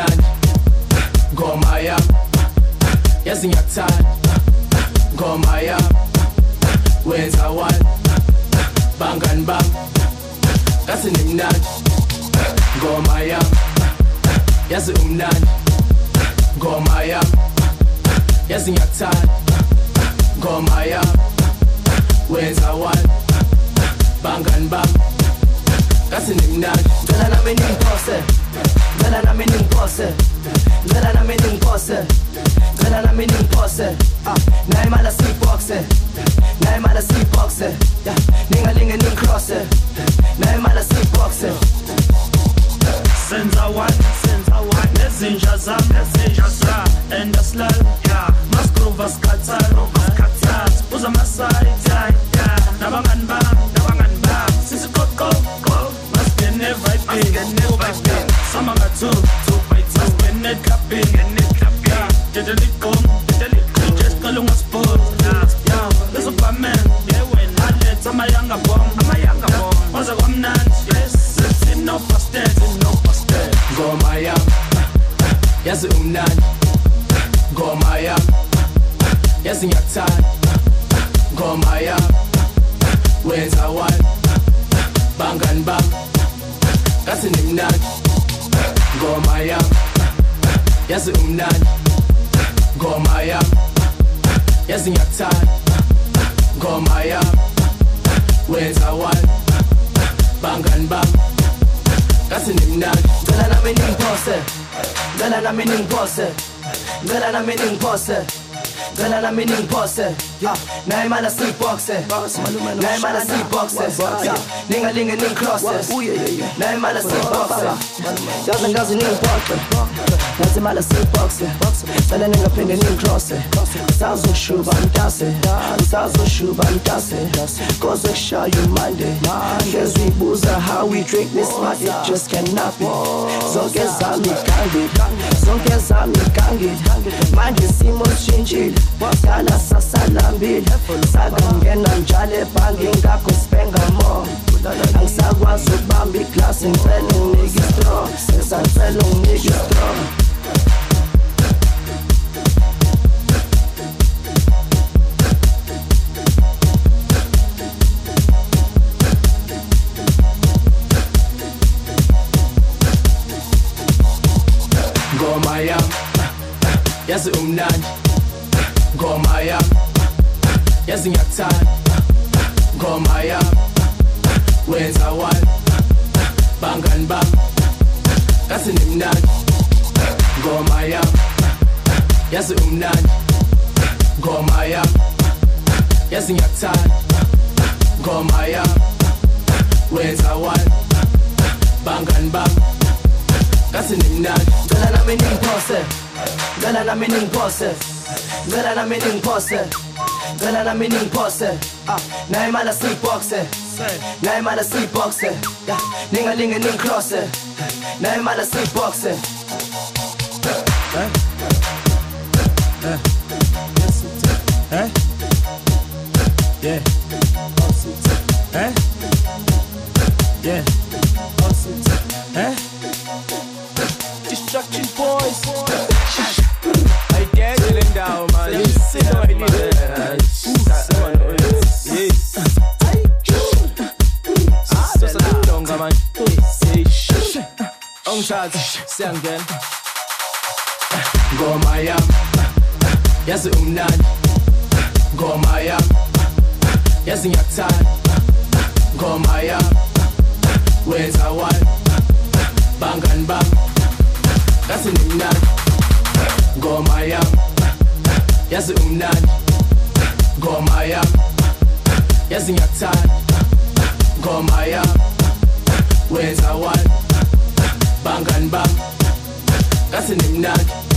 imnandi ngoma yami yazi ngiyakuthanda ngoma yami wenza wani bangani bami kasi nimnandi ngoma yami yazi umnandi ngoma yami yazi ngiyakuthanda ngoma yami wenza wani bangani bami kasi nimnandi ngicela nami ningiphose ngicela nami ningiphose ngicela nami ningiphose ngicela nami ningiphose nayi mala siboxe nayi mala siboxe ningalinge ningicrosse nayi mala siboxe senza one nezinja zami and aslal masgrova skatsalo uza masai nabangani bami sisiqoqo masgene vibe sama ngatu masgene clubbing dedelikom just kalunga sport leso pamen aletha amayanga bomb waza kwamnandi no pastel ngoma yami yazi umnandi ngoma yami yazi ngiyakuthanda ngoma yami wenza wani bangani bami kasi nimnandi ngoma yami yazi umnandi ngoma yami yazi ngiyakuthanda ngoma yami wenza wani bangani bami kasi nimnandi ngicela nami ningiphose ngicela nami ningiphose ngicela nami ningiphose ngicela nami ningiphose nayi mala siboxe nayi mala siboxe ningalinge ningicrosse nayi mala siboxe yazi ngazi ningiboxe nazi mala siboxe ngicela ningaphinde ningicrosse ngisazoshuba mtase cause kushayo Monday ngezibuza how we drink this much it just cannot be zonke zami gangi manje isimo sishintshile dala sasalambile sakangena njalo ebhange ngakho spenga more angisakwazi ukubamba iglasi ngicela unginike straw sesacela unginike straw ngoma yami yazi umnandi ngoma yami yazi ngiyakuthanda ngoma yami wenza wani bangani bami kasi nimnandi ngoma yami yazi umnandi ngoma yami yazi ngiyakuthanda ngoma yami wenza wani bangani bami kasi nimnandi ngicela nami ningiphose ngicela nami ningiphose ngicela nami ningiphose ngicela nami ningiphose nayi mala siboxe nayi mala siboxe ningalinge ningicrosse nayi mala siboxe Destruction boys. I dare chilling down, man. You see how I need it. Yes. Just a little longer, man. Say shh. On charge. Sing again. Ngoma yami yazi umnandi ngoma yami yazi ngiyakuthanda ngoma yami wenza wani bangani bami kasi nimnandi ngoma yami yazi umnandi ngoma yami yazi ngiyakuthanda ngoma yami wenza wani bangani bami kasi nimnandi